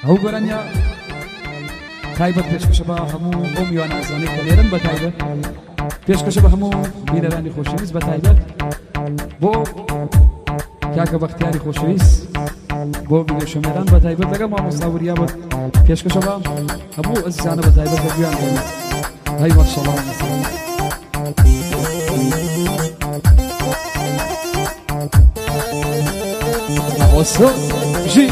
هو گۆرانیا تایبەت پێشکەشە بە هەموو ئەو میوانە کە لێرن بە تایبەت پێشکەشە بە هەموو بینەرانی خۆشەویست بە تایبەت بۆ کاکە بەختیاری خۆشەویست بۆ ڤیدیۆشەمێران بە تایبەت لەگەڵ مامۆستا وریا بە پێشکەشە بە هەموو ئەزیزانە بە تایبەت بە گویان بێنن هەی ماشەڵڵا وصل جي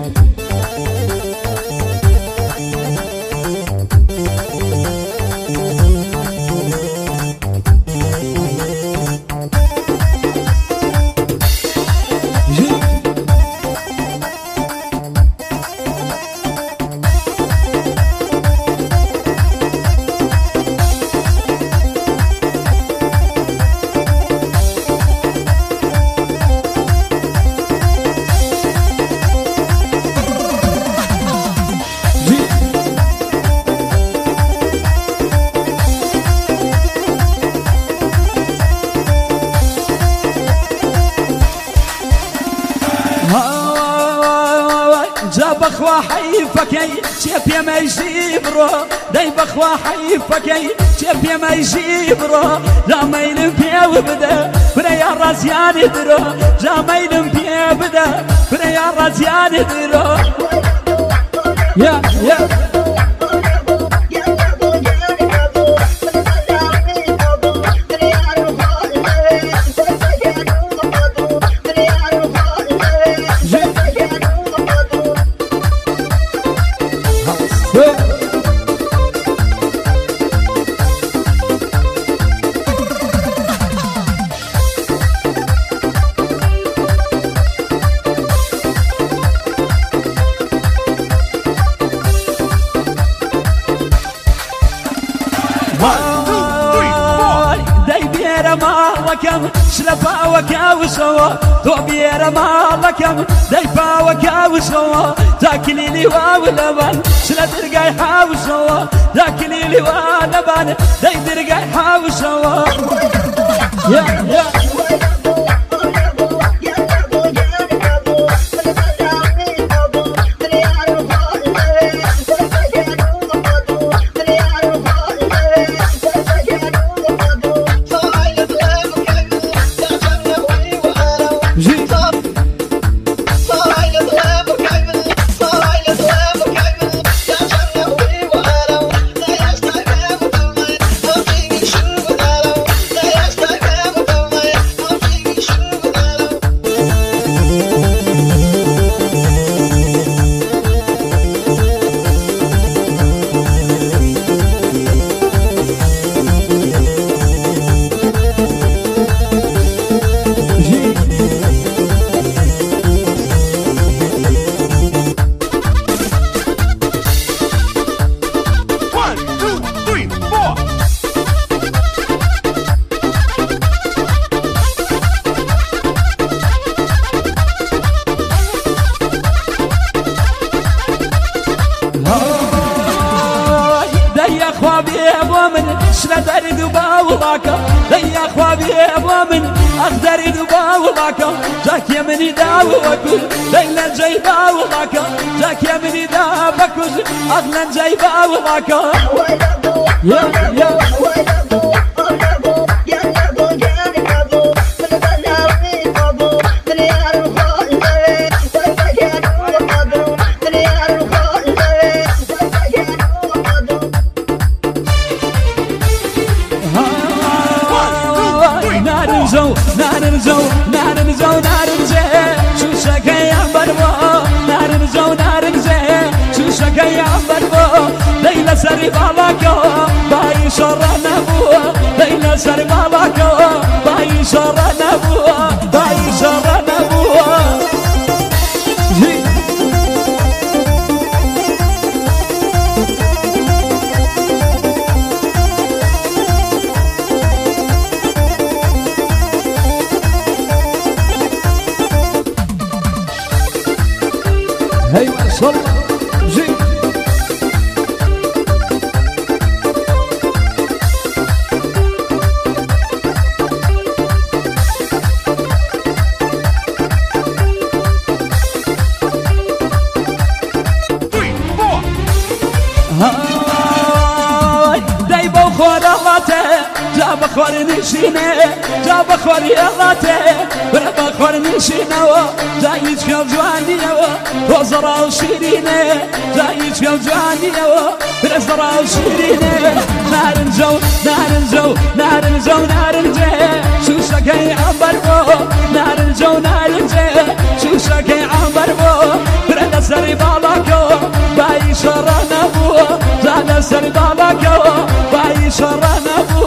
بخوا حيفكي شيب يا ما يجيبرو داي بخوا حيفكي شيب يا ما يجيبرو جامين بيا وبدا بريا رازيان درو جامين بيا بدا بريا رازيان درو يا مالكم شلفا وكاوسوا دوبير مالكم ديفا وكاوسوا تاكلي لي ولبن شلا درقاي حاوسوا تاكلي لي ولبن دي درقاي حاوسوا يا ديا خوابي ومن أقدر دباوضك جاك يا مني داو وكل ليلة جايبا وضاك جاك يا مني داو وكل أغلى جايبا وضاك يا ليلى سري بالاكو باي شرنا بوا ليلى سري بالاكو باي شرنا بوا باي شرنا بوا هي ما شاء الله بخور نشینه جا بخور یالاته برا بخور نشینه و جایی چکم جوانیه و تو زرا و شیرینه جایی چکم جوانیه و برا زرا و شیرینه نارنجو نارنجو نارنجو نارنجه شوشکی عنبر بو نارنجو نارنجه شوشکی عنبر بو برا سری بالاکو بای شرا نبو زاد سری بالاکو بای شرا نبو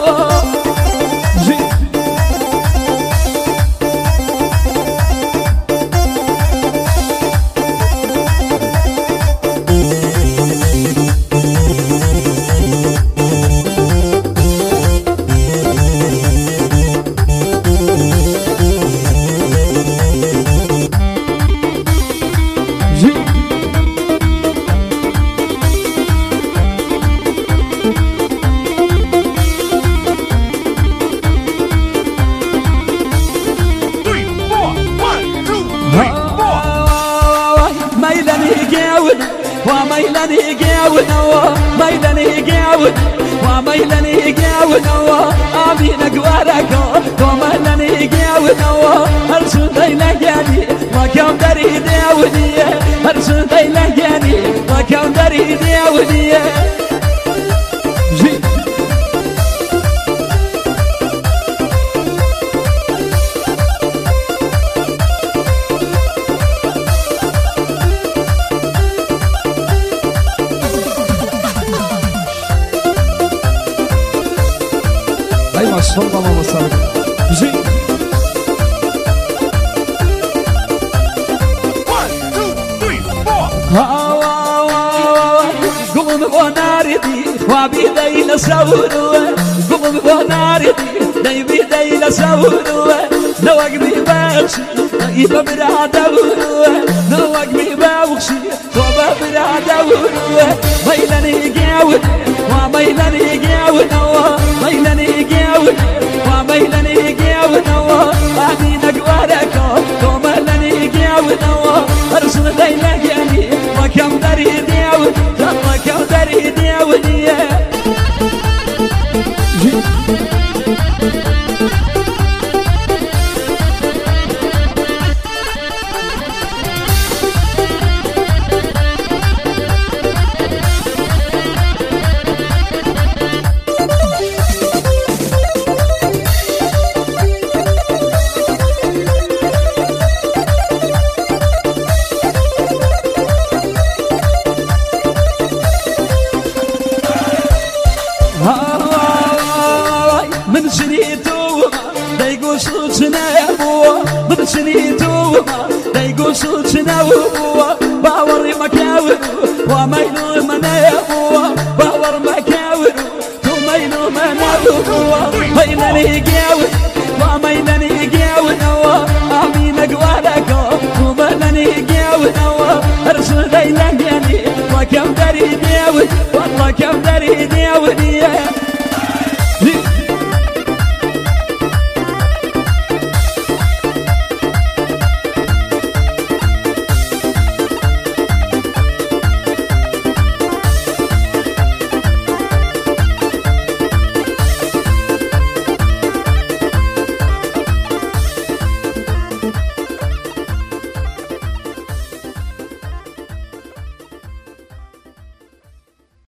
وميلني جاونا وميلني جاونا وميلني جاونا أمين أقوارك وميلني جاونا هرسل دينا جاني وكم دري داوني هرسل دينا جاني وكم دري داوني صلى الله وسلم زي 1 2 3 4 قوم بناردي وبيدي لسوروا قوم بناردي داي بيدي لسوروا نوق بيبخشي يبا برادوروا نوق بيبخشي وبا برادوروا ميلاني جاود وميلاني جاود ميلاني جاود وميلاني جاود أمين أقوارك وميلاني جاود أرسل ليلة جاني وكم دري داود وكم دري داود من شريتو دايقو صوتنا يا بوا من شريتو دايقو صوتنا وبوا باوري مكاور وميلو منا يا بوا باور مكاور وميلو منا وبوا ميلاني جاور وميلاني جاور امين اقوالك وميلاني جاور ارسل ليلة جاني وكم دري داود والله كم دري داود